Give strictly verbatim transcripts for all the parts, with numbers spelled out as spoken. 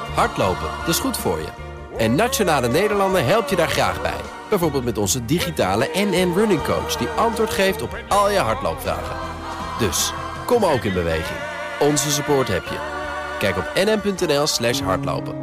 Hardlopen, dat is goed voor je. En Nationale Nederlanden helpt je daar graag bij. Bijvoorbeeld met onze digitale N N Running Coach... die antwoord geeft op al je hardloopvragen. Dus, kom ook in beweging. Onze support heb je. Kijk op nn.nl slash hardlopen.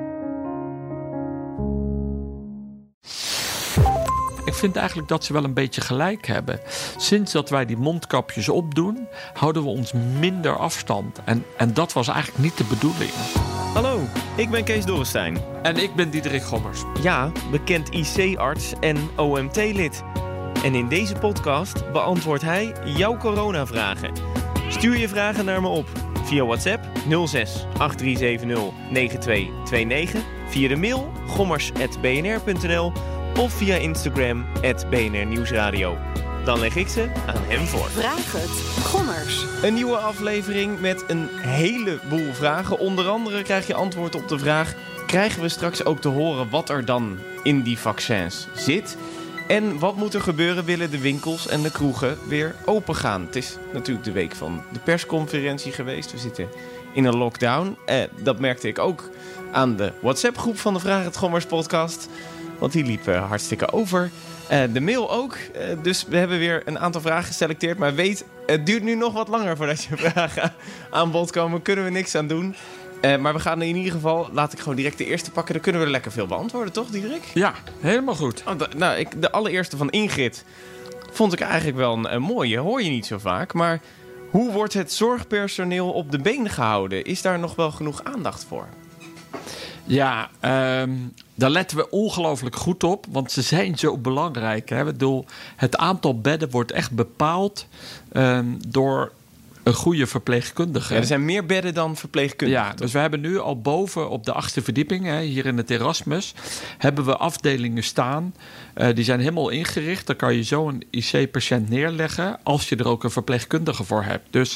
Ik vind eigenlijk dat ze wel een beetje gelijk hebben. Sinds dat wij die mondkapjes opdoen, houden we ons minder afstand. En, en dat was eigenlijk niet de bedoeling. Hallo, ik ben Kees Dorrestein. En ik ben Diederik Gommers. Ja, bekend I C-arts en O M T-lid. En in deze podcast beantwoordt hij jouw coronavragen. Stuur je vragen naar me op via WhatsApp nul zes acht drie zeven nul negen twee twee negen, via de mail gommers apenstaartje b n r punt n l of via Instagram at B N R Nieuwsradio. Dan leg ik ze aan hem voor. Vraag het, Gommers. Een nieuwe aflevering met een heleboel vragen. Onder andere krijg je antwoord op de vraag... krijgen we straks ook te horen wat er dan in die vaccins zit? En wat moet er gebeuren, willen de winkels en de kroegen weer open gaan? Het is natuurlijk de week van de persconferentie geweest. We zitten in een lockdown. Eh, dat merkte ik ook aan de WhatsApp-groep van de Vraag het Gommers podcast... Want die liep uh, hartstikke over. Uh, de mail ook. Uh, dus we hebben weer een aantal vragen geselecteerd. Maar weet, het duurt nu nog wat langer voordat je vragen aan bod komen. Kunnen we niks aan doen. Uh, maar we gaan in ieder geval, laat ik gewoon direct de eerste pakken. Dan kunnen we er lekker veel beantwoorden, toch, Diederik? Ja, helemaal goed. Oh, d- nou, ik, de allereerste van Ingrid vond ik eigenlijk wel een, een mooie. Hoor je niet zo vaak. Maar hoe wordt het zorgpersoneel op de been gehouden? Is daar nog wel genoeg aandacht voor? Ja, um, daar letten we ongelooflijk goed op, want ze zijn zo belangrijk. Hè? Ik bedoel, het aantal bedden wordt echt bepaald um, door een goede verpleegkundige. Ja, er zijn meer bedden dan verpleegkundigen. Ja, dus we hebben nu al boven op de achtste verdieping, hè, hier in het Erasmus, hebben we afdelingen staan. Uh, die zijn helemaal ingericht. Daar kan je zo een I C-patiënt neerleggen als je er ook een verpleegkundige voor hebt. Dus...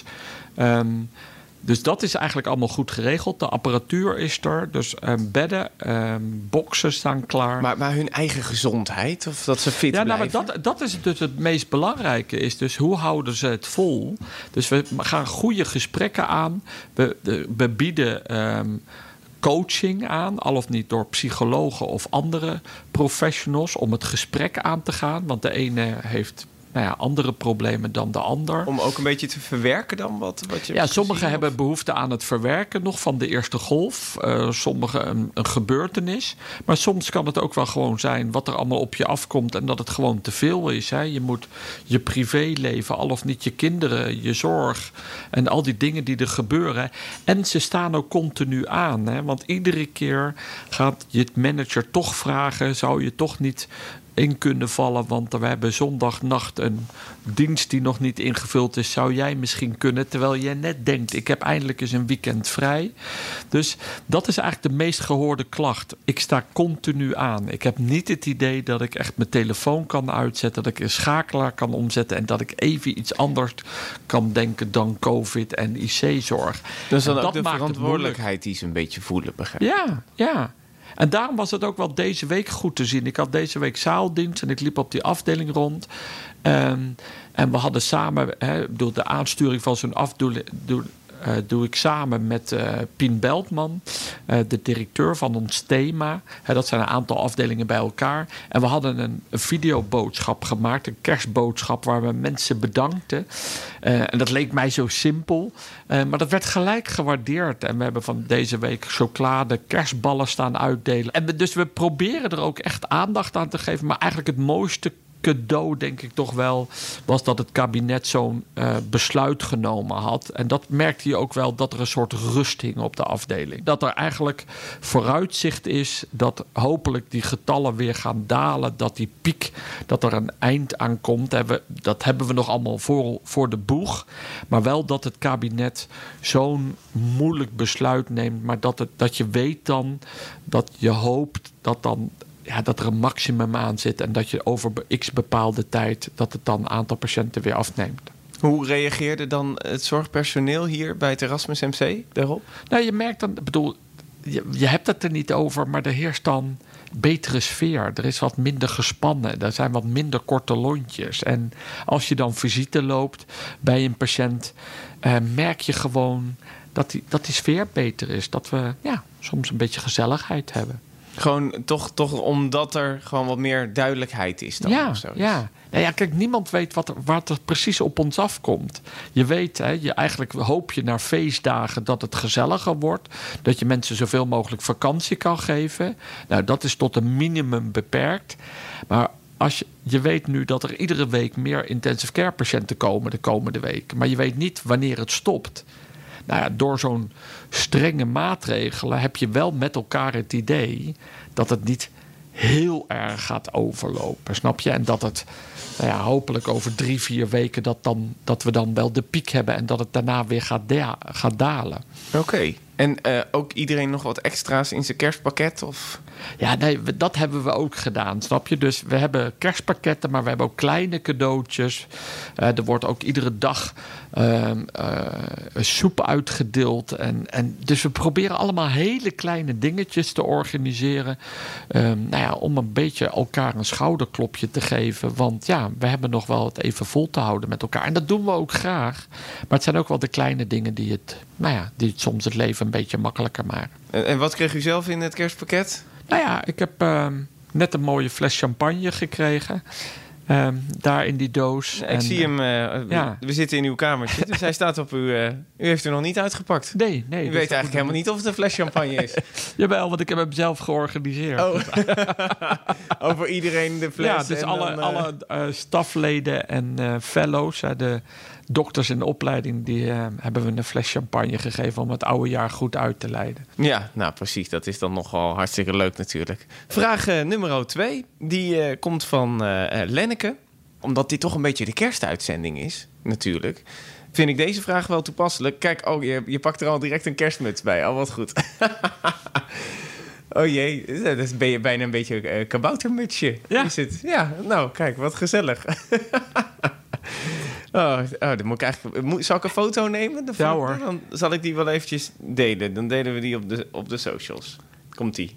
Um, Dus dat is eigenlijk allemaal goed geregeld. De apparatuur is er. Dus um, bedden, um, boksen staan klaar. Maar, maar hun eigen gezondheid? Of dat ze fit ja, blijven? Nou, dat, dat is dus het meest belangrijke. Is dus hoe houden ze het vol? Dus we gaan goede gesprekken aan. We, de, we bieden um, coaching aan. Al of niet door psychologen of andere professionals. Om het gesprek aan te gaan. Want de ene heeft... Nou ja, andere problemen dan de ander. Om ook een beetje te verwerken dan wat, wat je Ja, sommigen gezien, hebben of? behoefte aan het verwerken nog van de eerste golf. Uh, sommigen een, een gebeurtenis. Maar soms kan het ook wel gewoon zijn wat er allemaal op je afkomt en dat het gewoon te veel is. Hè. Je moet je privéleven, al of niet je kinderen, je zorg en al die dingen die er gebeuren. En ze staan ook continu aan. Hè. Want iedere keer gaat je manager toch vragen, zou je toch niet in kunnen vallen, want we hebben zondagnacht een dienst die nog niet ingevuld is. Zou jij misschien kunnen, terwijl jij net denkt, ik heb eindelijk eens een weekend vrij. Dus dat is eigenlijk de meest gehoorde klacht. Ik sta continu aan. Ik heb niet het idee dat ik echt mijn telefoon kan uitzetten, dat ik een schakelaar kan omzetten en dat ik even iets anders kan denken dan COVID en I C-zorg. Dus dan en ook dat de maakt verantwoordelijkheid die ze een beetje voelen, begrijp ik. Ja, ja. En daarom was het ook wel deze week goed te zien. Ik had deze week zaaldienst en ik liep op die afdeling rond. Um, en we hadden samen, hè, door de aansturing van zo'n afdeling, doe, uh, doe ik samen met uh, Pien Beltman, uh, de directeur van ons thema. Hè, dat zijn een aantal afdelingen bij elkaar. En we hadden een, een videoboodschap gemaakt, een kerstboodschap waar we mensen bedankten. Uh, en dat leek mij zo simpel. Uh, maar dat werd gelijk gewaardeerd. En we hebben van deze week chocolade, kerstballen staan uitdelen. En we, dus we proberen er ook echt aandacht aan te geven. Maar eigenlijk het mooiste cadeau, denk ik toch wel, was dat het kabinet zo'n uh, besluit genomen had. En dat merkte je ook wel, dat er een soort rust hing op de afdeling. Dat er eigenlijk vooruitzicht is dat hopelijk die getallen weer gaan dalen. Dat die piek, dat er een eind aan komt. Dat hebben we nog allemaal voor, voor de boeg. Maar wel dat het kabinet zo'n moeilijk besluit neemt. Maar dat, het, dat je weet dan, dat je hoopt dat dan ja, dat er een maximum aan zit en dat je over x bepaalde tijd dat het dan een aantal patiënten weer afneemt. Hoe reageerde dan het zorgpersoneel hier bij het Erasmus M C daarop? Nou, je merkt dan, ik bedoel, je, je hebt het er niet over, maar er heerst dan betere sfeer. Er is wat minder gespannen. Er zijn wat minder korte lontjes. En als je dan visite loopt bij een patiënt, uh, merk je gewoon dat die, dat die sfeer beter is. Dat we ja, soms een beetje gezelligheid hebben. Gewoon toch, toch omdat er gewoon wat meer duidelijkheid is dan Ja, of zo. ja. Nou ja, kijk, niemand weet wat er, wat er precies op ons afkomt. Je weet, hè, je eigenlijk hoop je naar feestdagen dat het gezelliger wordt. Dat je mensen zoveel mogelijk vakantie kan geven. Nou, dat is tot een minimum beperkt. Maar als je, je weet nu dat er iedere week meer intensive care patiënten komen de komende week. Maar je weet niet wanneer het stopt. Nou ja, door zo'n strenge maatregelen heb je wel met elkaar het idee dat het niet heel erg gaat overlopen, snap je? En dat het, nou ja, hopelijk over drie, vier weken dat, dan, dat we dan wel de piek hebben en dat het daarna weer gaat, da- gaat dalen. Oké. Okay. En uh, ook iedereen nog wat extra's in zijn kerstpakket? Of? Ja, nee, we, dat hebben we ook gedaan, snap je? Dus we hebben kerstpakketten, maar we hebben ook kleine cadeautjes. Uh, er wordt ook iedere dag uh, uh, soep uitgedeeld. En, en, dus we proberen allemaal hele kleine dingetjes te organiseren. Uh, nou ja, om een beetje elkaar een schouderklopje te geven. Want ja, we hebben nog wel het even vol te houden met elkaar. En dat doen we ook graag. Maar het zijn ook wel de kleine dingen die het, nou ja, die het soms het leven een beetje makkelijker maken. En, en wat kreeg u zelf in het kerstpakket? Nou ja, ik heb uh, net een mooie fles champagne gekregen. Uh, daar in die doos. Ja, ik en, zie hem. Uh, ja. We zitten in uw kamertje, dus hij staat op uw... Uh, u heeft er nog niet uitgepakt. Nee, nee. U weet eigenlijk helemaal niet of het een fles champagne is. Jawel, want ik heb hem zelf georganiseerd. Oh. Over iedereen de fles. Ja, dus en alle, dan, uh... alle uh, stafleden en uh, fellows, uh, de dokters in de opleiding, die uh, hebben we een fles champagne gegeven om het oude jaar goed uit te leiden. Ja, nou precies. Dat is dan nogal hartstikke leuk natuurlijk. Vraag uh, nummer twee. Die uh, komt van uh, Lenneke. Omdat dit toch een beetje de kerstuitzending is, natuurlijk. Vind ik deze vraag wel toepasselijk. Kijk, oh, je, je pakt er al direct een kerstmuts bij. Al oh, wat goed. Oh jee, dat is bijna een beetje een uh, kaboutermutsje. Ja. Is het? Ja, nou kijk, wat gezellig. Oh, oh, dan moet ik eigenlijk... Moet, zal ik een foto nemen? De ja foto? hoor. Dan zal ik die wel eventjes delen. Dan delen we die op de, op de socials. Komt-ie.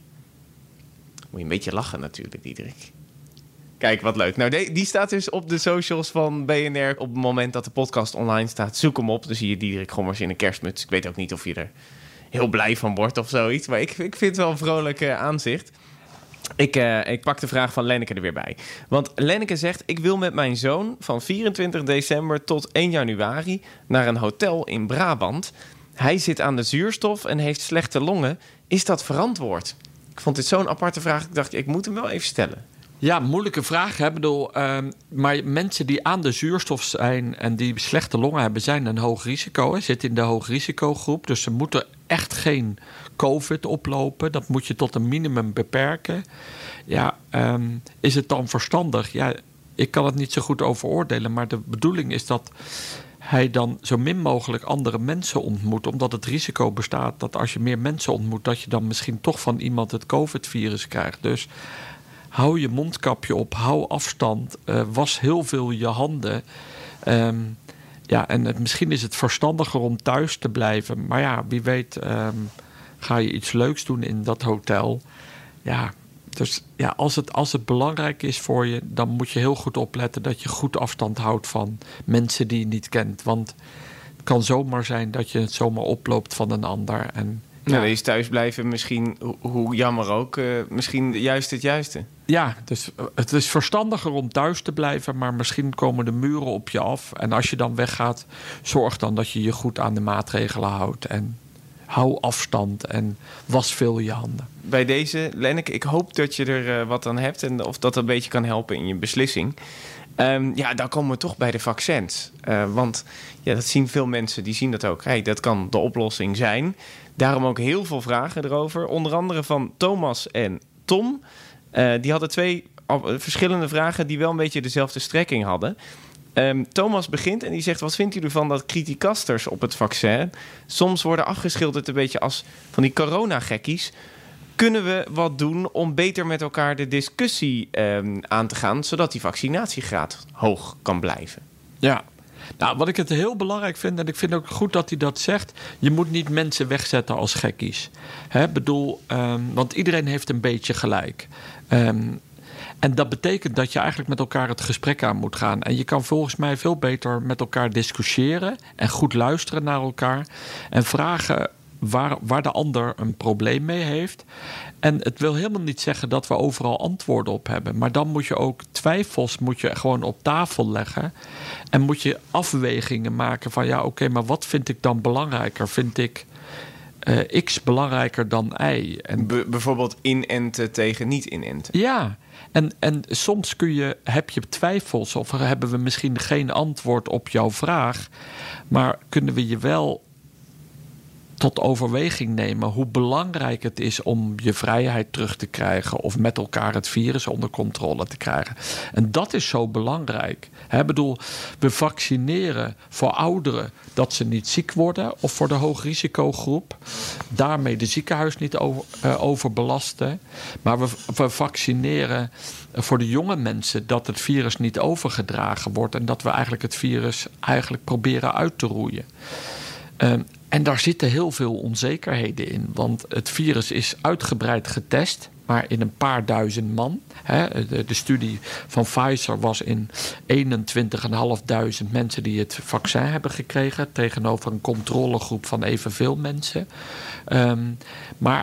Moet je een beetje lachen natuurlijk, Diederik. Kijk, wat leuk. Nou, die, die staat dus op de socials van B N R op het moment dat de podcast online staat. Zoek hem op. Dan zie je Diederik Gommers in een kerstmuts. Ik weet ook niet of je er heel blij van wordt of zoiets. Maar ik, ik vind het wel een vrolijk uh, aanzicht. Ik, uh, ik pak de vraag van Lenneke er weer bij. Want Lenneke zegt... ik wil met mijn zoon van vierentwintig december tot één januari... naar een hotel in Brabant. Hij zit aan de zuurstof en heeft slechte longen. Is dat verantwoord? Ik vond dit zo'n aparte vraag. Ik dacht, ik moet hem wel even stellen. Ja, moeilijke vraag. Hè? Bedoel, uh, maar mensen die aan de zuurstof zijn en die slechte longen hebben, zijn een hoog risico. Hè? Zitten in de hoog risicogroep. Dus ze moeten echt geen COVID oplopen. Dat moet je tot een minimum beperken. Ja, um, is het dan verstandig? Ja, ik kan het niet zo goed over oordelen. Maar de bedoeling is dat hij dan zo min mogelijk andere mensen ontmoet. Omdat het risico bestaat dat als je meer mensen ontmoet, dat je dan misschien toch van iemand het COVID-virus krijgt. Dus hou je mondkapje op, hou afstand, uh, was heel veel je handen. Um, ja, en het, misschien is het verstandiger om thuis te blijven. Maar ja, wie weet um, ga je iets leuks doen in dat hotel. Ja, dus ja, als het, als het belangrijk is voor je, dan moet je heel goed opletten dat je goed afstand houdt van mensen die je niet kent. Want het kan zomaar zijn dat je het zomaar oploopt van een ander. En ja, nou, is thuis blijven misschien, hoe, hoe jammer ook, uh, misschien juist het juiste. Ja, dus het is verstandiger om thuis te blijven, maar misschien komen de muren op je af. En als je dan weggaat, zorg dan dat je je goed aan de maatregelen houdt. En hou afstand en was veel je handen. Bij deze, Lenneke, ik hoop dat je er uh, wat aan hebt en of dat een beetje kan helpen in je beslissing. Um, ja, dan komen we toch bij de vaccins. Uh, want ja, dat zien veel mensen, die zien dat ook. Hey, dat kan de oplossing zijn. Daarom ook heel veel vragen erover. Onder andere van Thomas en Tom. Uh, die hadden twee verschillende vragen die wel een beetje dezelfde strekking hadden. Um, Thomas begint en die zegt: wat vindt u ervan dat criticasters op het vaccin soms worden afgeschilderd een beetje als van die coronagekkies? Kunnen we wat doen om beter met elkaar de discussie um, aan te gaan, zodat die vaccinatiegraad hoog kan blijven? Ja. Nou, wat ik het heel belangrijk vind, en ik vind ook goed dat hij dat zegt, je moet niet mensen wegzetten als gekkies. Hè, bedoel, um, want iedereen heeft een beetje gelijk. Um, en dat betekent dat je eigenlijk met elkaar het gesprek aan moet gaan. En je kan volgens mij veel beter met elkaar discussiëren en goed luisteren naar elkaar. En vragen waar, waar de ander een probleem mee heeft. En het wil helemaal niet zeggen dat we overal antwoorden op hebben. Maar dan moet je ook twijfels moet je gewoon op tafel leggen. En moet je afwegingen maken van ja, oké, okay, maar wat vind ik dan belangrijker? Vind ik uh, X belangrijker dan Y? En B- bijvoorbeeld inenten tegen niet inenten. Ja, en, en soms kun je, heb je twijfels of hebben we misschien geen antwoord op jouw vraag. Maar kunnen we je wel tot overweging nemen hoe belangrijk het is om je vrijheid terug te krijgen of met elkaar het virus onder controle te krijgen. En dat is zo belangrijk. Ik bedoel, we vaccineren voor ouderen dat ze niet ziek worden of voor de hoogrisicogroep. Daarmee de ziekenhuis niet over, uh, overbelasten. Maar we, we vaccineren voor de jonge mensen dat het virus niet overgedragen wordt en dat we eigenlijk het virus eigenlijk proberen uit te roeien. Uh, En daar zitten heel veel onzekerheden in. Want het virus is uitgebreid getest, maar in een paar duizend man. De, de studie van Pfizer was in eenentwintigduizend vijfhonderd mensen die het vaccin hebben gekregen, tegenover een controlegroep van evenveel mensen. Um, maar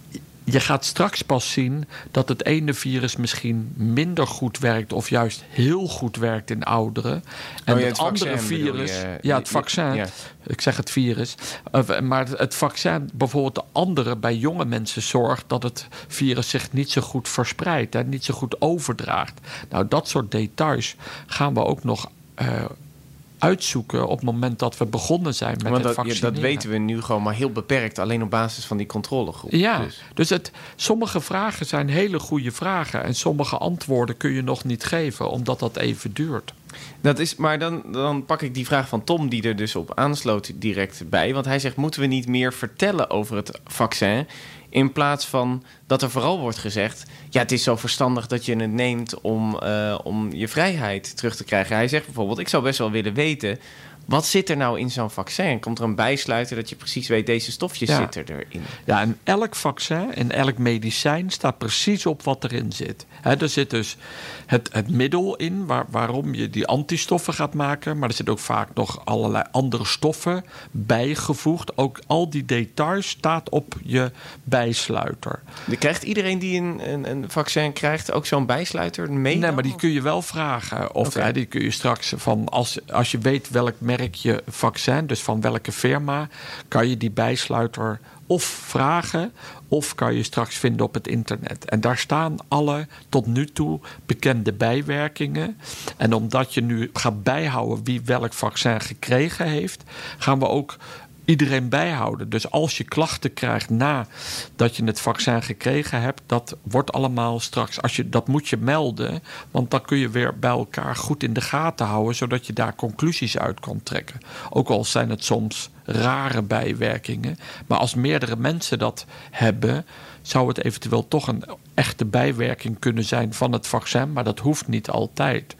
je gaat straks pas zien dat het ene virus misschien minder goed werkt of juist heel goed werkt in ouderen. En oh, ja, het, het andere vaccin, virus, je, ja, het vaccin, ja. Ik zeg het virus, maar het vaccin bijvoorbeeld de andere bij jonge mensen zorgt dat het virus zich niet zo goed verspreidt, hè, niet zo goed overdraagt. Nou, dat soort details gaan we ook nog Uh, uitzoeken op het moment dat we begonnen zijn met Want het dat, vaccineren. Ja, dat weten we nu gewoon maar heel beperkt, alleen op basis van die controlegroep. Ja, dus, dus het, sommige vragen zijn hele goede vragen en sommige antwoorden kun je nog niet geven, omdat dat even duurt. Dat is, maar dan, dan pak ik die vraag van Tom, die er dus op aansloot direct bij. Want hij zegt, moeten we niet meer vertellen over het vaccin, in plaats van dat er vooral wordt gezegd, ja, het is zo verstandig dat je het neemt om, uh, om je vrijheid terug te krijgen. Hij zegt bijvoorbeeld, ik zou best wel willen weten, wat zit er nou in zo'n vaccin? Komt er een bijsluiter dat je precies weet, deze stofjes ja. zitten erin? Ja, en elk vaccin en elk medicijn staat precies op wat erin zit. He, er zit dus het, het middel in waar, waarom je die antistoffen gaat maken, maar er zitten ook vaak nog allerlei andere stoffen bijgevoegd. Ook al die details staat op je bijsluiter. Krijgt iedereen die een, een, een vaccin krijgt ook zo'n bijsluiter mee? Nee, dan? maar die kun je wel vragen. Of Okay. hè, die kun je straks van, als, als je weet welk merk je vaccin, dus van welke firma, kan je die bijsluiter of vragen of kan je straks vinden op het internet. En daar staan alle tot nu toe bekende bijwerkingen. En omdat je nu gaat bijhouden wie welk vaccin gekregen heeft, gaan we ook iedereen bijhouden. Dus als je klachten krijgt nadat je het vaccin gekregen hebt, dat wordt allemaal straks, als je, dat moet je melden, want dan kun je weer bij elkaar goed in de gaten houden, zodat je daar conclusies uit kan trekken. Ook al zijn het soms rare bijwerkingen, maar als meerdere mensen dat hebben, zou het eventueel toch een echte bijwerking kunnen zijn van het vaccin, maar dat hoeft niet altijd.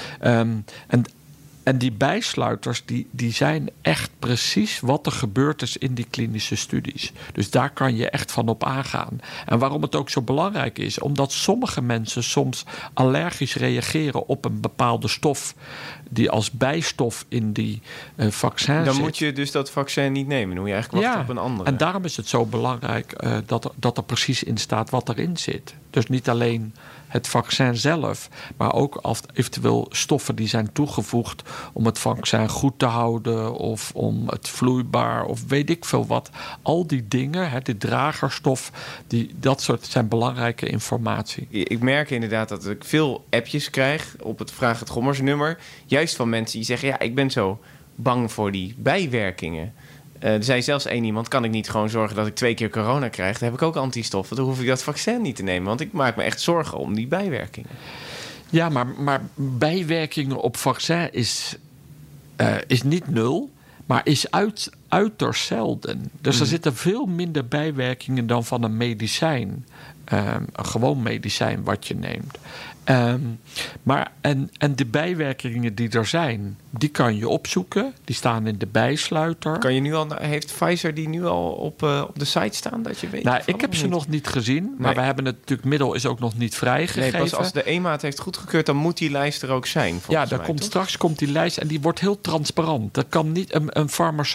Um, en En die bijsluiters die, die zijn echt precies wat er gebeurd is in die klinische studies. Dus daar kan je echt van op aangaan. En waarom het ook zo belangrijk is, omdat sommige mensen soms allergisch reageren op een bepaalde stof die als bijstof in die uh, vaccin zit. Dan moet je dus dat vaccin niet nemen. Dan moet je eigenlijk wachten ja, op een andere. En daarom is het zo belangrijk uh, dat, er, dat er precies in staat wat erin zit. Dus niet alleen het vaccin zelf, maar ook als eventueel stoffen die zijn toegevoegd om het vaccin goed te houden of om het vloeibaar of weet ik veel wat. Al die dingen, hè, die dragerstof, die, dat soort zijn belangrijke informatie. Ik merk inderdaad dat ik veel appjes krijg op het Vraag het Gommers nummer. Juist van mensen die zeggen, ja, ik ben zo bang voor die bijwerkingen. Uh, er zei zelfs één iemand, kan ik niet gewoon zorgen dat ik twee keer corona krijg? Dan heb ik ook antistoffen, dan hoef ik dat vaccin niet te nemen. Want ik maak me echt zorgen om die bijwerkingen. Ja, maar, maar bijwerkingen op vaccin is, uh, is niet nul, maar is uit, uiterst zelden. Dus mm. er zitten veel minder bijwerkingen dan van een medicijn. Um, een gewoon medicijn wat je neemt. Um, maar en, en de bijwerkingen die er zijn, die kan je opzoeken. Die staan in de bijsluiter. Kan je nu al, heeft Pfizer die nu al op, uh, op de site staan, dat je weet? Nou, ik heb ze niet? nog niet gezien. Nee. Maar we hebben het natuurlijk, middel is ook nog niet vrijgegeven. Nee, pas als de E M A het heeft goedgekeurd, dan moet die lijst er ook zijn. Ja, daar mij, komt toch? straks komt die lijst en die wordt heel transparant. Dat kan niet, een, een farmaceut kan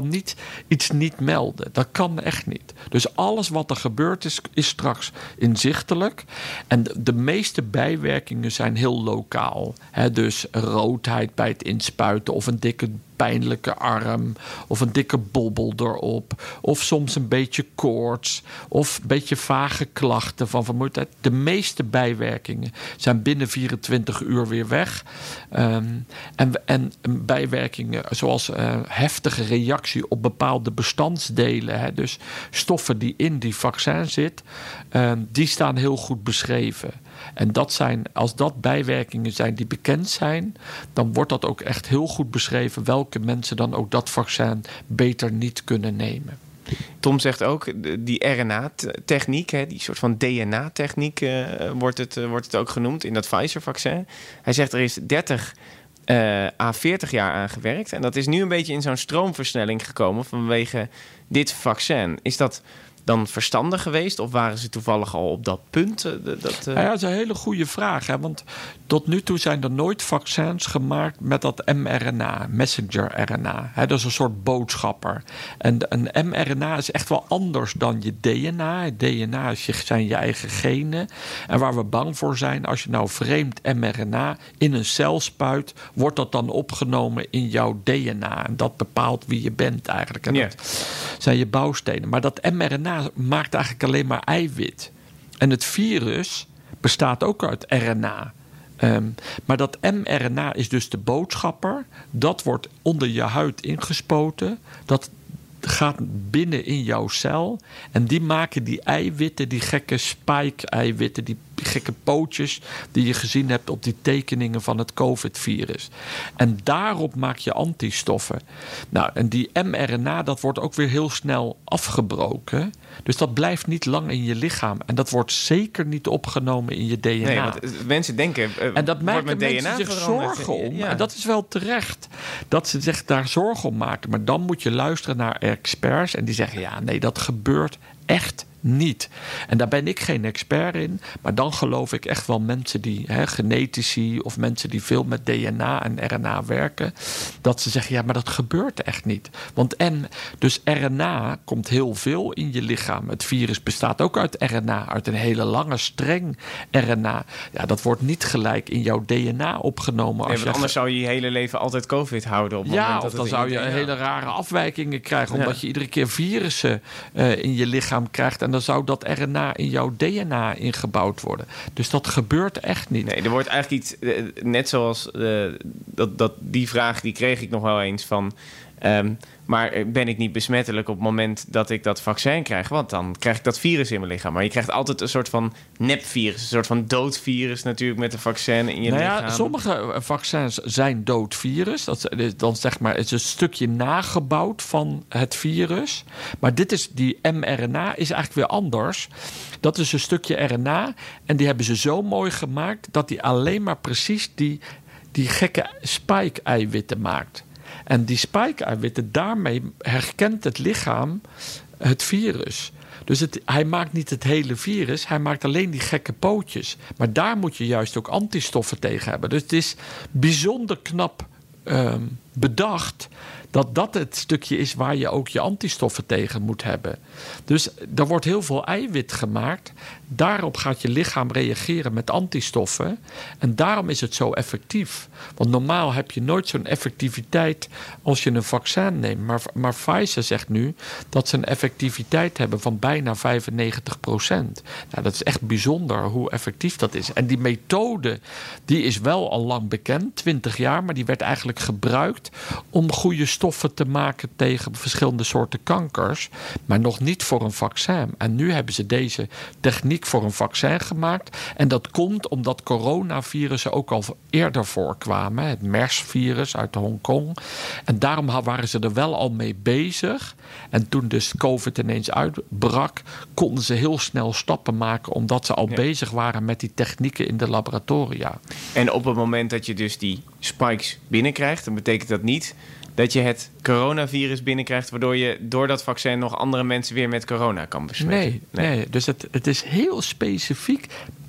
niet iets niet melden. Dat kan echt niet. Dus alles wat er gebeurt is, is straks inzichtelijk. En de, de meeste bijwerkingen zijn heel lokaal. He, dus roodheid bij het inspuiten of een dikke pijnlijke arm of een dikke bobbel erop of soms een beetje koorts of een beetje vage klachten van vermoeidheid. De meeste bijwerkingen zijn binnen vierentwintig uur weer weg. Um, en, en bijwerkingen zoals uh, heftige reactie op bepaalde bestandsdelen, hè, dus stoffen die in die vaccin zitten, um, die staan heel goed beschreven. En dat zijn, als dat bijwerkingen zijn die bekend zijn, dan wordt dat ook echt heel goed beschreven welke mensen dan ook dat vaccin beter niet kunnen nemen. Tom zegt ook, die R N A-techniek, hè, die soort van D N A-techniek uh, wordt, het, uh, wordt het ook genoemd in dat Pfizer-vaccin. Hij zegt er is dertig uh, à veertig jaar aan gewerkt. En dat is nu een beetje in zo'n stroomversnelling gekomen vanwege dit vaccin. Is dat dan verstandig geweest? Of waren ze toevallig al op dat punt? Uh, dat, uh... ja, dat is een hele goede vraag. Hè? Want tot nu toe zijn er nooit vaccins gemaakt met dat mRNA, messenger R N A. Hè? Dat is een soort boodschapper. En een mRNA is echt wel anders dan je D N A. Het D N A is je, zijn je eigen genen. En waar we bang voor zijn, als je nou vreemd mRNA in een cel spuit, wordt dat dan opgenomen in jouw D N A. En dat bepaalt wie je bent eigenlijk. En Yeah. dat zijn je bouwstenen. Maar dat mRNA maakt eigenlijk alleen maar eiwit. En het virus bestaat ook uit R N A. Um, maar dat mRNA is dus de boodschapper. Dat wordt onder je huid ingespoten. Dat gaat binnen in jouw cel. En die maken die eiwitten, die gekke spike-eiwitten, die gekke pootjes die je gezien hebt op die tekeningen van het COVID-virus. En daarop maak je antistoffen. Nou, en die mRNA, dat wordt ook weer heel snel afgebroken. Dus dat blijft niet lang in je lichaam. En dat wordt zeker niet opgenomen in je D N A. Nee, want mensen denken, uh, en dat maken met mensen D N A zich veranderd. zorgen om. Ja. En dat is wel terecht. Dat ze zich daar zorgen om maken. Maar dan moet je luisteren naar experts. En die zeggen, ja, nee, dat gebeurt echt niet. En daar ben ik geen expert in. Maar dan geloof ik echt wel mensen die, hè, genetici of mensen die veel met D N A en R N A werken, dat ze zeggen, ja, maar dat gebeurt echt niet. Want en, dus R N A komt heel veel in je lichaam. Het virus bestaat ook uit R N A, uit een hele lange streng R N A. Ja, dat wordt niet gelijk in jouw D N A opgenomen. Nee, als want je anders zou je je hele leven altijd COVID houden. Op het ja, moment dat of dan het zou in- je ja. hele rare afwijkingen krijgen, Ja. omdat je iedere keer virussen uh, in je lichaam krijgt. En dan zou dat R N A in jouw D N A ingebouwd worden. Dus dat gebeurt echt niet. Nee, er wordt eigenlijk iets, eh, net zoals uh, dat, dat, die vraag, die kreeg ik nog wel eens van, um, maar ben ik niet besmettelijk op het moment dat ik dat vaccin krijg? Want dan krijg ik dat virus in mijn lichaam. Maar je krijgt altijd een soort van nepvirus, een soort van doodvirus natuurlijk met een vaccin in je nou lichaam. ja, sommige vaccins zijn dood virus. Dat is dan zeg maar, het is een stukje nagebouwd van het virus. Maar dit is, die mRNA is eigenlijk weer anders. Dat is een stukje R N A. En die hebben ze zo mooi gemaakt dat die alleen maar precies die, die gekke spike-eiwitten maakt. En die spike-eiwitten, daarmee herkent het lichaam het virus. Dus het, hij maakt niet het hele virus, hij maakt alleen die gekke pootjes. Maar daar moet je juist ook antistoffen tegen hebben. Dus het is bijzonder knap um, bedacht dat dat het stukje is waar je ook je antistoffen tegen moet hebben. Dus er wordt heel veel eiwit gemaakt. Daarop gaat je lichaam reageren met antistoffen. En daarom is het zo effectief. Want normaal heb je nooit zo'n effectiviteit als je een vaccin neemt. Maar, maar Pfizer zegt nu dat ze een effectiviteit hebben van bijna vijfennegentig procent. Nou, dat is echt bijzonder hoe effectief dat is. En die methode die is wel al lang bekend, twintig jaar. Maar die werd eigenlijk gebruikt om goede stoffen te maken tegen verschillende soorten kankers. Maar nog niet voor een vaccin. En nu hebben ze deze techniek voor een vaccin gemaakt. En dat komt omdat coronavirussen ook al eerder voorkwamen. Het MERS-virus uit Hongkong. En daarom waren ze er wel al mee bezig. En toen dus COVID ineens uitbrak, konden ze heel snel stappen maken, omdat ze al Ja. bezig waren met die technieken in de laboratoria. En op het moment dat je dus die spikes binnenkrijgt, dan betekent dat niet dat je het coronavirus binnenkrijgt, waardoor je door dat vaccin nog andere mensen weer met corona kan besmetten. Nee, nee. Dus het, het is heel specifiek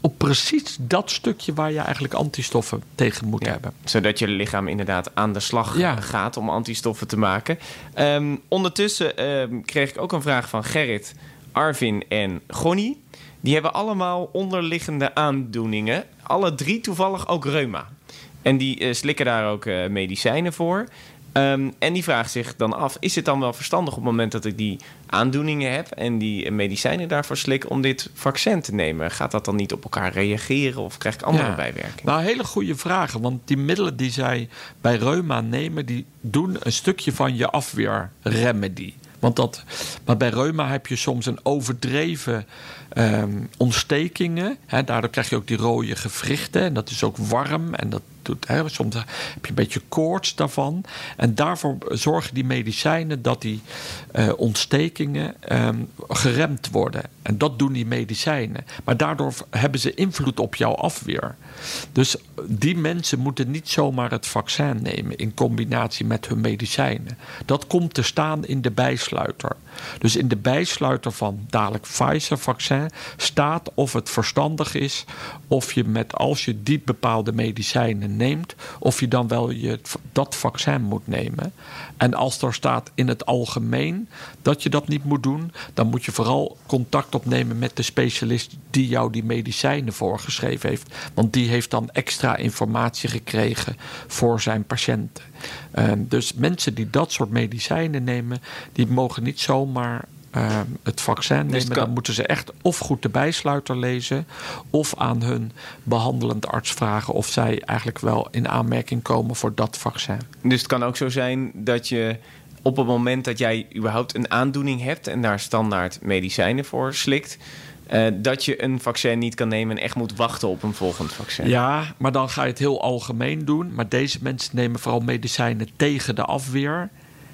op precies dat stukje waar je eigenlijk antistoffen tegen moet Ja, hebben. zodat je lichaam inderdaad aan de slag Ja. gaat om antistoffen te maken. Um, ondertussen um, kreeg ik ook een vraag van Gerrit, Arvin en Gonnie. Die hebben allemaal onderliggende aandoeningen. Alle drie toevallig ook reuma. En die uh, slikken daar ook uh, medicijnen voor. Um, en die vraagt zich dan af, is het dan wel verstandig op het moment dat ik die aandoeningen heb en die uh, medicijnen daarvoor slik om dit vaccin te nemen? Gaat dat dan niet op elkaar reageren of krijg ik andere Ja. bijwerkingen? Nou, hele goede vragen. Want die middelen die zij bij reuma nemen, die doen een stukje van je afweer remmen die. Want dat, maar bij reuma heb je soms een overdreven um, ontstekingen. Hè, daardoor krijg je ook die rode gewrichten. En dat is ook warm. En dat doet, hè, soms heb je een beetje koorts daarvan. En daarvoor zorgen die medicijnen dat die uh, ontstekingen um, geremd worden. En dat doen die medicijnen. Maar daardoor hebben ze invloed op jouw afweer. Dus die mensen moeten niet zomaar het vaccin nemen in combinatie met hun medicijnen. Dat komt te staan in de bijsluiter. Dus in de bijsluiter van dadelijk Pfizer-vaccin staat of het verstandig is of je met als je die bepaalde medicijnen neemt, of je dan wel je, dat vaccin moet nemen. En als er staat in het algemeen dat je dat niet moet doen, dan moet je vooral contact opnemen met de specialist die jou die medicijnen voorgeschreven heeft. Want die heeft dan extra informatie gekregen voor zijn patiënten. Uh, dus mensen die dat soort medicijnen nemen, die mogen niet zomaar uh, het vaccin nemen. Dus kan... Dan moeten ze echt of goed de bijsluiter lezen, of aan hun behandelend arts vragen of zij eigenlijk wel in aanmerking komen voor dat vaccin. Dus het kan ook zo zijn dat je op het moment dat jij überhaupt een aandoening hebt en daar standaard medicijnen voor slikt, Uh, dat je een vaccin niet kan nemen en echt moet wachten op een volgend vaccin. Ja, maar dan ga je het heel algemeen doen. Maar deze mensen nemen vooral medicijnen tegen de afweer.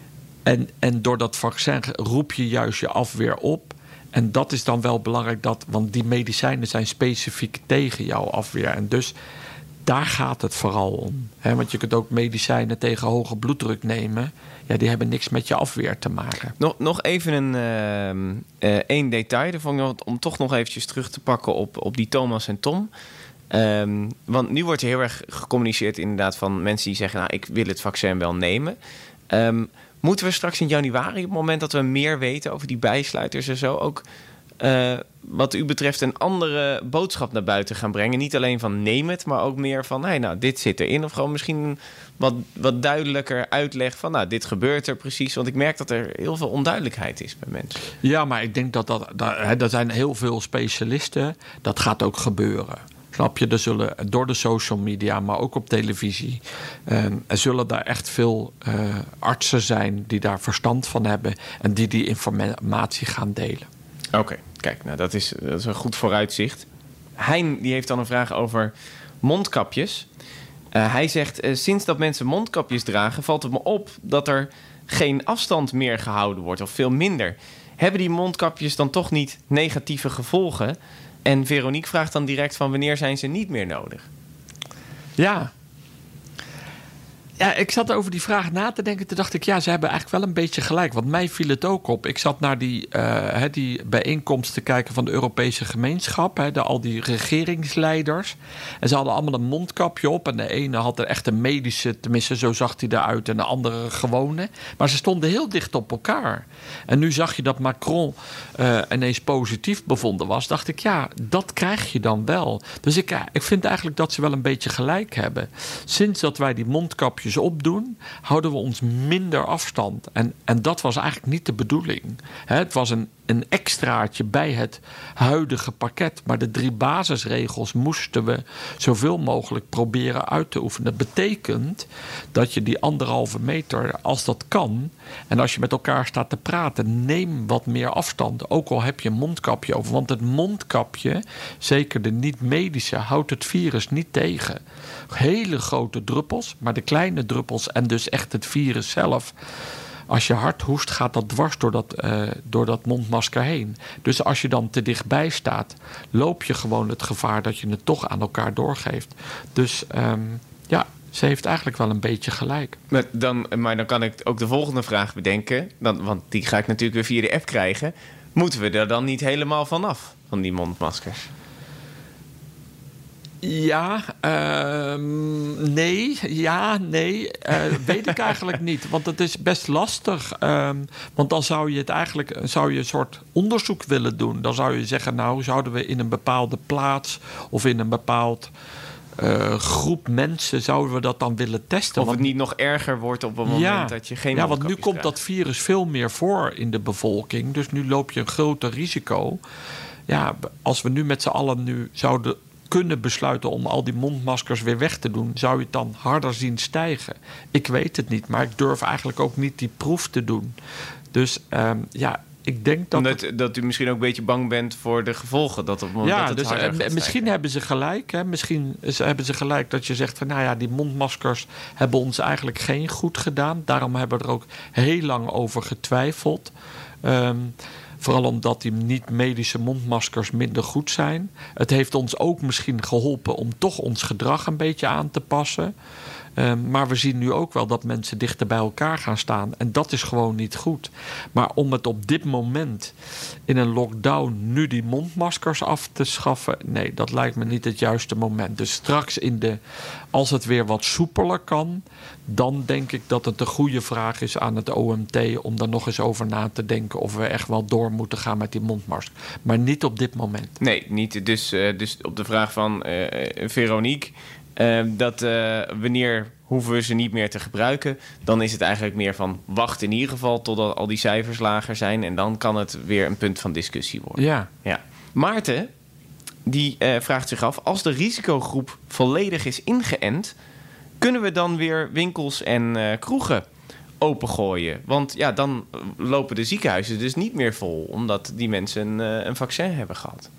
En, en door dat vaccin roep je juist je afweer op. En dat is dan wel belangrijk, dat, want die medicijnen zijn specifiek tegen jouw afweer. En dus daar gaat het vooral om. He, want je kunt ook medicijnen tegen hoge bloeddruk nemen. Ja, die hebben niks met je afweer te maken. Nog, nog even een uh, uh, één detail ervan, om toch nog eventjes terug te pakken op, op die Thomas en Tom. Um, want nu wordt er heel erg gecommuniceerd inderdaad van mensen die zeggen, nou, ik wil het vaccin wel nemen. Um, moeten we straks in januari, op het moment dat we meer weten over die bijsluiters en zo, ook Uh, wat u betreft een andere boodschap naar buiten gaan brengen? Niet alleen van neem het, maar ook meer van, hey, nou, dit zit erin. Of gewoon misschien wat, wat duidelijker uitleg van, nou, dit gebeurt er precies. Want ik merk dat er heel veel onduidelijkheid is bij mensen. Ja, maar ik denk dat dat, dat hè, er zijn heel veel specialisten. Dat gaat ook gebeuren. Snap je? Er zullen door de social media, maar ook op televisie, Uh, er zullen daar echt veel uh, artsen zijn die daar verstand van hebben en die die informatie gaan delen. Oké, okay, kijk, nou dat is, dat is een goed vooruitzicht. Hein die heeft dan een vraag over mondkapjes. Uh, hij zegt, uh, sinds dat mensen mondkapjes dragen, valt het me op dat er geen afstand meer gehouden wordt, of veel minder. Hebben die mondkapjes dan toch niet negatieve gevolgen? En Veronique vraagt dan direct van, wanneer zijn ze niet meer nodig? Ja. Ja, ik zat over die vraag na te denken. Toen dacht ik, ja, ze hebben eigenlijk wel een beetje gelijk. Want mij viel het ook op. Ik zat naar die, uh, die bijeenkomst te kijken van de Europese gemeenschap. Hè, de, al die regeringsleiders. En ze hadden allemaal een mondkapje op. En de ene had er echt een medische, tenminste zo zag hij eruit. En de andere gewone. Maar ze stonden heel dicht op elkaar. En nu zag je dat Macron uh, ineens positief bevonden was. Dacht ik, ja, dat krijg je dan wel. Dus ik, ik vind eigenlijk dat ze wel een beetje gelijk hebben. Sinds dat wij die mondkapjes opdoen, houden we ons minder afstand. En, en dat was eigenlijk niet de bedoeling. He, het was een, een extraatje bij het huidige pakket. Maar de drie basisregels moesten we zoveel mogelijk proberen uit te oefenen. Dat betekent dat je die anderhalve meter, als dat kan, en als je met elkaar staat te praten, neem wat meer afstand. Ook al heb je een mondkapje over. Want het mondkapje, zeker de niet-medische, houdt het virus niet tegen. Hele grote druppels, maar de kleine druppels en dus echt het virus zelf. Als je hard hoest, gaat dat dwars door dat, uh, door dat mondmasker heen. Dus als je dan te dichtbij staat, loop je gewoon het gevaar dat je het toch aan elkaar doorgeeft. Dus um, ja, ze heeft eigenlijk wel een beetje gelijk. Maar dan, maar dan kan ik ook de volgende vraag bedenken. Dan, want die ga ik natuurlijk weer via de app krijgen. Moeten we er dan niet helemaal vanaf, van die mondmaskers? Ja, uh, nee, ja, nee, uh, weet ik eigenlijk niet. Want het is best lastig. Um, want dan zou je het eigenlijk zou je een soort onderzoek willen doen. Dan zou je zeggen, nou, zouden we in een bepaalde plaats of in een bepaald uh, groep mensen, zouden we dat dan willen testen? Of want, het niet nog erger wordt op een moment ja, dat je geen Ja, want nu mondkapjes komt krijgt. dat virus veel meer voor in de bevolking. Dus nu loop je een groter risico. Ja, als we nu met z'n allen nu zouden kunnen besluiten om al die mondmaskers weer weg te doen, zou je het dan harder zien stijgen? Ik weet het niet, maar ik durf eigenlijk ook niet die proef te doen. Dus um, ja, ik denk dat... Omdat het... dat u misschien ook een beetje bang bent voor de gevolgen. Dat op het moment ja, dat het dus, harder uh, gaat misschien stijgen. hebben ze gelijk. Hè? Misschien hebben ze gelijk dat je zegt van, nou ja, die mondmaskers hebben ons eigenlijk geen goed gedaan. Daarom hebben we er ook heel lang over getwijfeld. Um, Vooral omdat die niet-medische mondmaskers minder goed zijn. Het heeft ons ook misschien geholpen om toch ons gedrag een beetje aan te passen. Um, maar we zien nu ook wel dat mensen dichter bij elkaar gaan staan. En dat is gewoon niet goed. Maar om het op dit moment in een lockdown nu die mondmaskers af te schaffen, nee, dat lijkt me niet het juiste moment. Dus straks in de, als het weer wat soepeler kan, dan denk ik dat het een goede vraag is aan het O M T om daar nog eens over na te denken of we echt wel door moeten gaan met die mondmasker. Maar niet op dit moment. Nee, niet. Dus, uh, dus op de vraag van uh, Veronique, uh, dat uh, wanneer hoeven we ze niet meer te gebruiken, dan is het eigenlijk meer van wacht in ieder geval totdat al die cijfers lager zijn en dan kan het weer een punt van discussie worden. Ja. Ja. Maarten, die uh, vraagt zich af, als de risicogroep volledig is ingeënt, kunnen we dan weer winkels en uh, kroegen opengooien? Want ja, dan lopen de ziekenhuizen dus niet meer vol, omdat die mensen een, uh, een vaccin hebben gehad.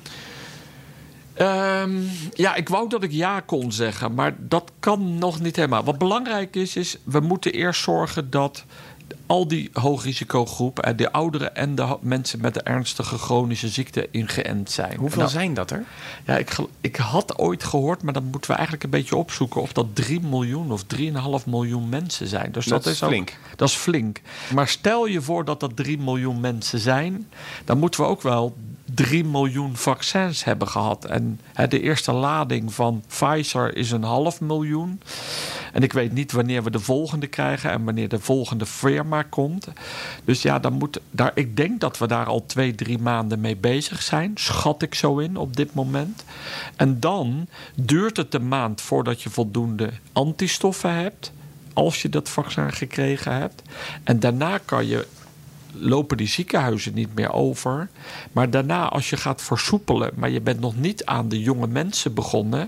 Um, ja, ik wou dat ik ja kon zeggen, maar dat kan nog niet helemaal. Wat belangrijk is, is we moeten eerst zorgen dat al die hoogrisicogroep, de ouderen en de mensen met de ernstige chronische ziekte ingeënt zijn. Hoeveel nou, zijn dat er? Ja, ik, ik had ooit gehoord, maar dan moeten we eigenlijk een beetje opzoeken of dat drie miljoen of drie komma vijf miljoen mensen zijn. Dus dat, dat is flink. Ook, dat is flink. Maar stel je voor dat dat drie miljoen mensen zijn, dan moeten we ook wel drie miljoen vaccins hebben gehad. En hè, de eerste lading van Pfizer is een half miljoen. En ik weet niet wanneer we de volgende krijgen en wanneer de volgende firma komt. Dus ja, dan moet, daar, ik denk dat we daar al twee, drie maanden mee bezig zijn. Schat ik zo in op dit moment. En dan duurt het een maand voordat je voldoende antistoffen hebt, als je dat vaccin gekregen hebt. En daarna kan je lopen die ziekenhuizen niet meer over. Maar daarna, als je gaat versoepelen, maar je bent nog niet aan de jonge mensen begonnen,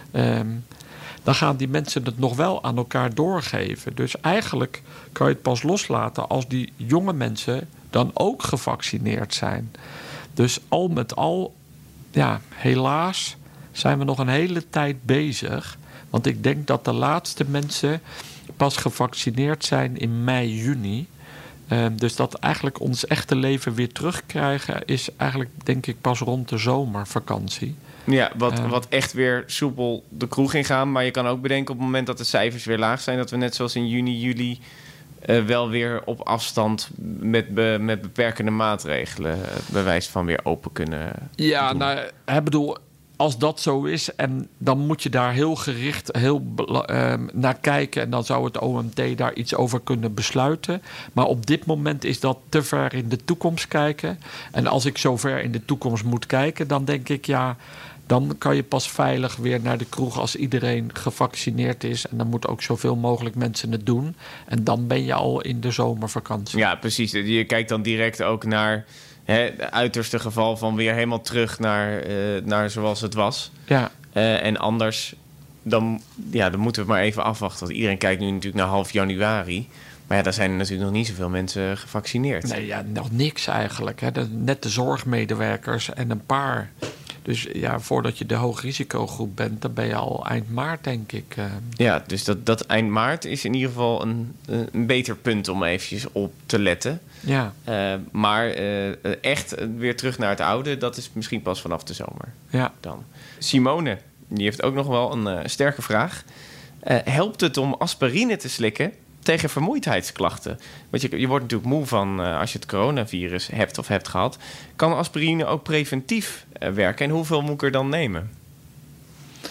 Um, dan gaan die mensen het nog wel aan elkaar doorgeven. Dus eigenlijk kan je het pas loslaten als die jonge mensen dan ook gevaccineerd zijn. Dus al met al, ja, helaas zijn we nog een hele tijd bezig. Want ik denk dat de laatste mensen pas gevaccineerd zijn in mei, juni. Um, dus dat eigenlijk ons echte leven weer terugkrijgen is eigenlijk, denk ik, pas rond de zomervakantie. Ja, wat, Um, wat echt weer soepel de kroeg in gaan. Maar je kan ook bedenken op het moment dat de cijfers weer laag zijn, dat we net zoals in juni, juli uh, wel weer op afstand met, be, met beperkende maatregelen uh, bewijs van weer open kunnen Ja, doen. nou, ik bedoel, als dat zo is, en dan moet je daar heel gericht heel, uh, naar kijken. En dan zou het O M T daar iets over kunnen besluiten. Maar op dit moment is dat te ver in de toekomst kijken. En als ik zo ver in de toekomst moet kijken, dan denk ik, ja, dan kan je pas veilig weer naar de kroeg als iedereen gevaccineerd is. En dan moeten ook zoveel mogelijk mensen het doen. En dan ben je al in de zomervakantie. Ja, precies. Je kijkt dan direct ook naar het uiterste geval van weer helemaal terug naar, uh, naar zoals het was. Ja. Uh, en anders, dan, ja, dan moeten we maar even afwachten. Want iedereen kijkt nu natuurlijk naar half januari. Maar ja, daar zijn er natuurlijk nog niet zoveel mensen gevaccineerd. Nee, ja, nog niks eigenlijk. Hè. Net de zorgmedewerkers en een paar. Dus ja, voordat je de hoogrisicogroep bent, dan ben je al eind maart, denk ik. Uh. Ja, dus dat, dat eind maart is in ieder geval een, een beter punt om eventjes op te letten. Ja. Uh, maar uh, echt weer terug naar het oude, dat is misschien pas vanaf de zomer. Ja. Dan. Simone, die heeft ook nog wel een uh, sterke vraag. Uh, helpt het om aspirine te slikken tegen vermoeidheidsklachten? Want je, je wordt natuurlijk moe van uh, als je het coronavirus hebt of hebt gehad. Kan aspirine ook preventief uh, werken? En hoeveel moet ik er dan nemen?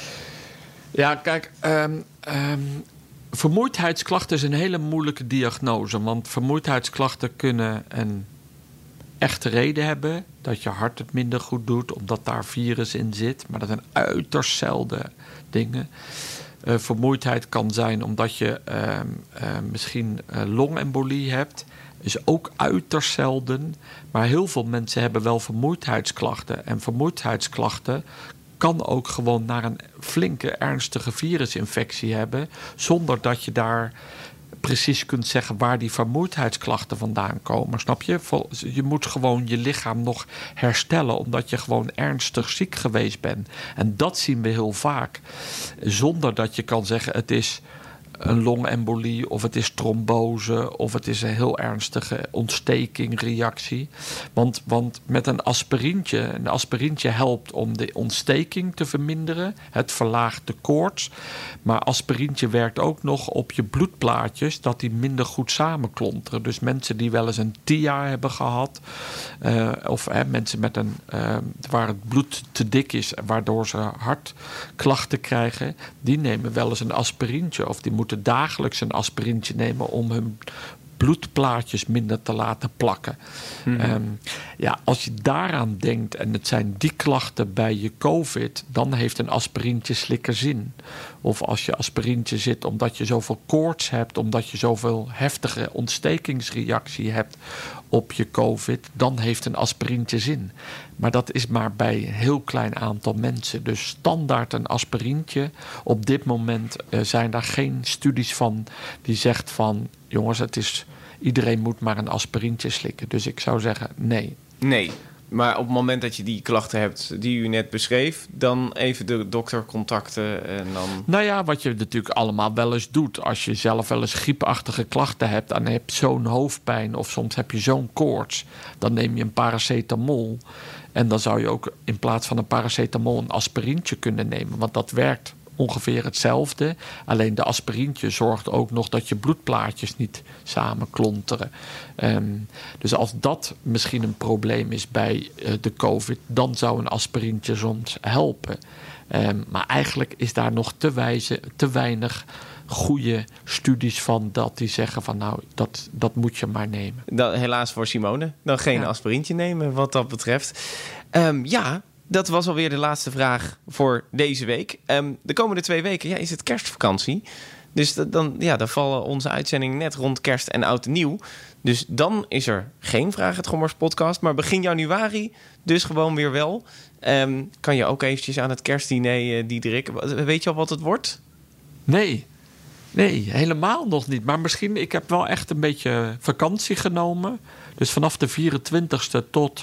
Ja, kijk, um, um, vermoeidheidsklachten is een hele moeilijke diagnose. Want vermoeidheidsklachten kunnen een echte reden hebben. Dat je hart het minder goed doet, omdat daar virus in zit. Maar dat zijn uiterst zelden dingen. Uh, vermoeidheid kan zijn omdat je uh, uh, misschien uh, longembolie hebt. Is ook uiterst zelden. Maar heel veel mensen hebben wel vermoeidheidsklachten. En vermoeidheidsklachten kan ook gewoon naar een flinke, ernstige virusinfectie hebben, zonder dat je daar precies kunt zeggen waar die vermoeidheidsklachten vandaan komen. Snap je? Je moet gewoon je lichaam nog herstellen, omdat je gewoon ernstig ziek geweest bent. En dat zien we heel vaak. Zonder dat je kan zeggen het is een longembolie of het is trombose of het is een heel ernstige ontstekingreactie. Want, want met een aspirintje, een aspirintje helpt om de ontsteking te verminderen. Het verlaagt de koorts. Maar aspirintje werkt ook nog op je bloedplaatjes, dat die minder goed samenklonteren. Dus mensen die wel eens een T I A hebben gehad, uh, of hè, mensen met een, uh, waar het bloed te dik is, waardoor ze hartklachten krijgen, die nemen wel eens een aspirintje of die moeten dagelijks een aspirintje nemen om hun bloedplaatjes minder te laten plakken. Mm-hmm. Um, ja, als je daaraan denkt en het zijn die klachten bij je COVID, dan heeft een aspirintje slikker zin. Of als je aspirintje zit omdat je zoveel koorts hebt, omdat je zoveel heftige ontstekingsreactie hebt op je COVID, dan heeft een aspirintje zin. Maar dat is maar bij een heel klein aantal mensen. Dus standaard een aspirintje. Op dit moment uh, zijn daar geen studies van die zegt van, jongens, het is, iedereen moet maar een aspirintje slikken. Dus ik zou zeggen, nee. Nee, maar op het moment dat je die klachten hebt die u net beschreef, dan even de dokter contacten en dan... Nou ja, wat je natuurlijk allemaal wel eens doet. Als je zelf wel eens griepachtige klachten hebt en je hebt zo'n hoofdpijn of soms heb je zo'n koorts, dan neem je een paracetamol. En dan zou je ook in plaats van een paracetamol een aspirintje kunnen nemen. Want dat werkt ongeveer hetzelfde. Alleen de aspirintje zorgt ook nog dat je bloedplaatjes niet samenklonteren. Um, dus als dat misschien een probleem is bij uh, de COVID, dan zou een aspirintje soms helpen. Um, maar eigenlijk is daar nog te, wijze, te weinig goede studies van dat die zeggen van nou, dat, dat moet je maar nemen. Dat, helaas voor Simone. Dan geen ja. aspirintje nemen wat dat betreft. Um, ja, dat was alweer de laatste vraag voor deze week. Um, de komende twee weken ja, is het kerstvakantie. Dus dat, dan, ja, dan vallen onze uitzendingen net rond kerst en oud en nieuw. Dus dan is er geen Vraag het Gommers podcast. Maar begin januari dus gewoon weer wel. Um, kan je ook eventjes aan het kerstdiner, uh, Diederik. Weet je al wat het wordt? Nee. Nee, helemaal nog niet. Maar misschien, ik heb wel echt een beetje vakantie genomen. Dus vanaf de vierentwintigste tot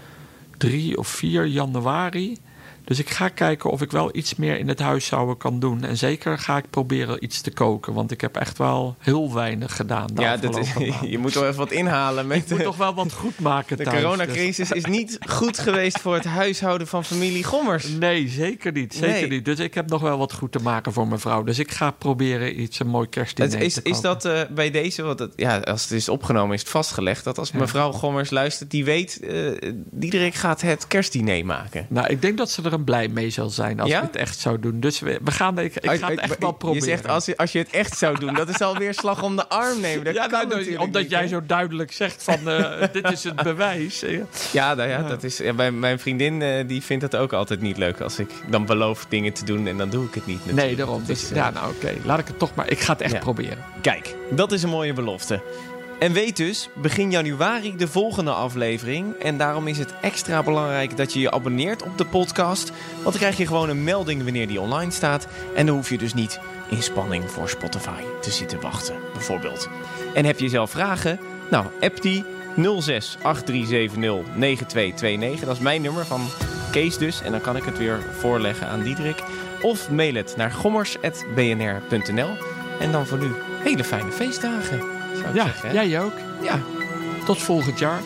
drie of vier januari. Dus ik ga kijken of ik wel iets meer in het huishouden kan doen. En zeker ga ik proberen iets te koken. Want ik heb echt wel heel weinig gedaan. Ja, dat is, je moet toch even wat inhalen. Met ik moet de, toch wel wat goed maken de thuis. De coronacrisis dus. is niet goed geweest voor het huishouden van familie Gommers. Nee, zeker niet. Zeker nee. niet. Dus ik heb nog wel wat goed te maken voor mijn vrouw. Dus ik ga proberen iets, een mooi kerstdiner is, te koken. Is dat uh, bij deze, want het, ja, als het is opgenomen is het vastgelegd, dat als ja. mevrouw Gommers luistert, die weet, uh, Diederik gaat het kerstdiner maken. Nou, ik denk dat ze er een blij mee zal zijn als ja? ik het echt zou doen. Dus we, we gaan, ik, ik ga het echt wel proberen. Je zegt als je, als je het echt zou doen, dat is alweer slag om de arm nemen. Dat ja, kan nou, omdat niet, jij hè? zo duidelijk zegt van uh, dit is het bewijs. Ja, nou ja, dat is, ja, mijn, mijn vriendin uh, die vindt het ook altijd niet leuk als ik dan beloof dingen te doen en dan doe ik het niet. Natuurlijk. Nee, daarom. Dus, dus, uh, ja, nou oké. Okay. Laat ik het toch maar. Ik ga het echt ja. proberen. Kijk, dat is een mooie belofte. En weet dus, begin januari de volgende aflevering. En daarom is het extra belangrijk dat je je abonneert op de podcast. Want dan krijg je gewoon een melding wanneer die online staat. En dan hoef je dus niet in spanning voor Spotify te zitten wachten, bijvoorbeeld. En heb je zelf vragen? Nou, app die nul zes acht drie zeven nul negen twee twee negen. Dat is mijn nummer van Kees dus. En dan kan ik het weer voorleggen aan Diederik. Of mail het naar gommers apenstaartje b n r punt n l. En dan voor nu hele fijne feestdagen. Ja, zeggen, jij ook. Ja. Tot volgend jaar.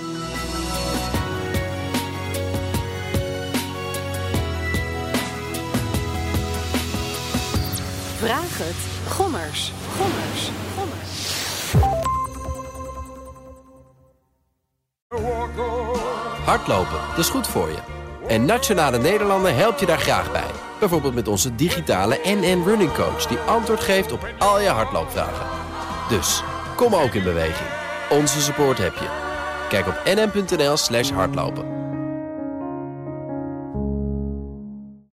Vraag het. Gommers. Gommers. Gommers. Hardlopen, dat is goed voor je. En Nationale Nederlanden helpt je daar graag bij. Bijvoorbeeld met onze digitale N N Running Coach die antwoord geeft op al je hardloopvragen. Dus, kom ook in beweging. Onze support heb je. Kijk op nn punt n l slash hardlopen.